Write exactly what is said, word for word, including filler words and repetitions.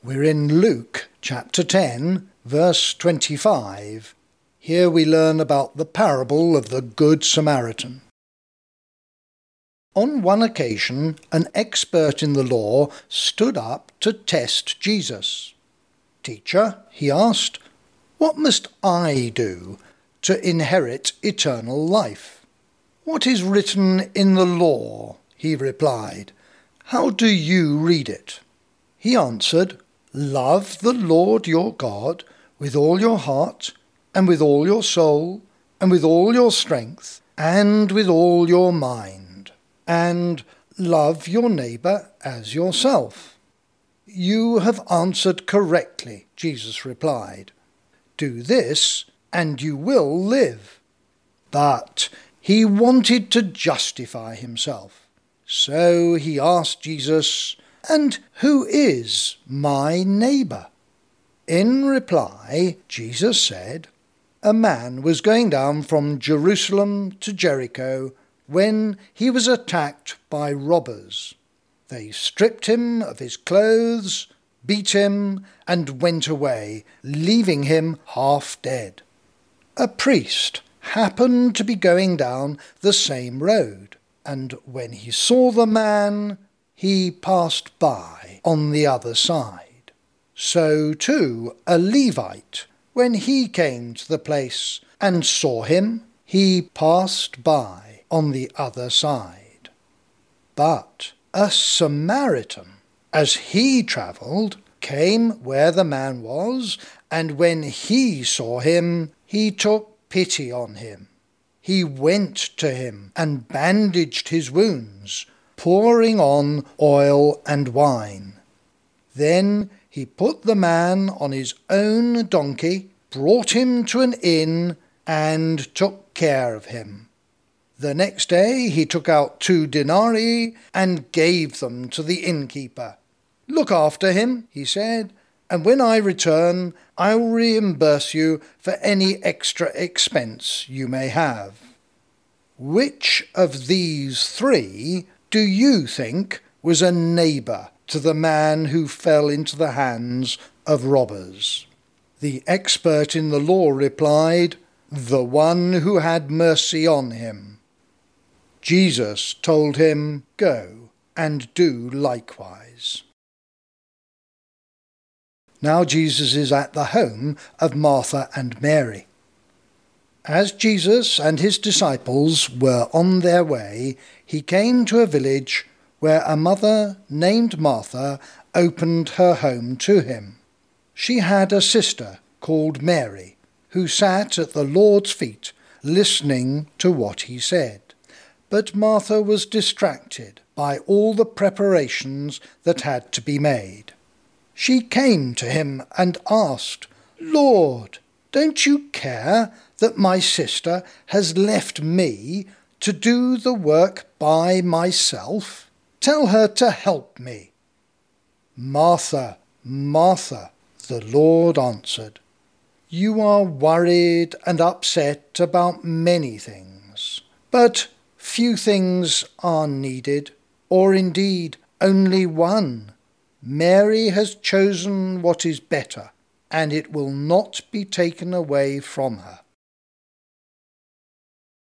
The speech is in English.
We're in Luke chapter ten, verse twenty-five. Here we learn about the parable of the Good Samaritan. On one occasion, an expert in the law stood up to test Jesus. "Teacher," he asked, "what must I do to inherit eternal life?" "What is written in the law?" he replied. "How do you read it?" He answered, "Love the Lord your God with all your heart, and with all your soul, and with all your strength, and with all your mind, and love your neighbour as yourself." "You have answered correctly," Jesus replied. "Do this, and you will live." But he wanted to justify himself. So he asked Jesus, "And who is my neighbour?" In reply, Jesus said, "A man was going down from Jerusalem to Jericho when he was attacked by robbers. They stripped him of his clothes, beat him, and went away, leaving him half dead. A priest happened to be going down the same road, and when he saw the man, he passed by on the other side. So too a Levite, when he came to the place and saw him, he passed by on the other side. But a Samaritan, as he travelled, came where the man was, and when he saw him, he took pity on him. He went to him and bandaged his wounds, pouring on oil and wine. Then he put the man on his own donkey, brought him to an inn, and took care of him. The next day he took out two denarii and gave them to the innkeeper. 'Look after him,' he said, 'and when I return, I'll reimburse you for any extra expense you may have.' Which of these three do you think was a neighbour to the man who fell into the hands of robbers?" The expert in the law replied, "The one who had mercy on him." Jesus told him, "Go and do likewise." Now Jesus is at the home of Martha and Mary. As Jesus and his disciples were on their way, he came to a village where a mother named Martha opened her home to him. She had a sister called Mary, who sat at the Lord's feet, listening to what he said. But Martha was distracted by all the preparations that had to be made. She came to him and asked, "Lord, don't you care that my sister has left me to do the work by myself? Tell her to help me." "Martha, Martha," the Lord answered, "you are worried and upset about many things, but few things are needed, or indeed only one. Mary has chosen what is better, and it will not be taken away from her."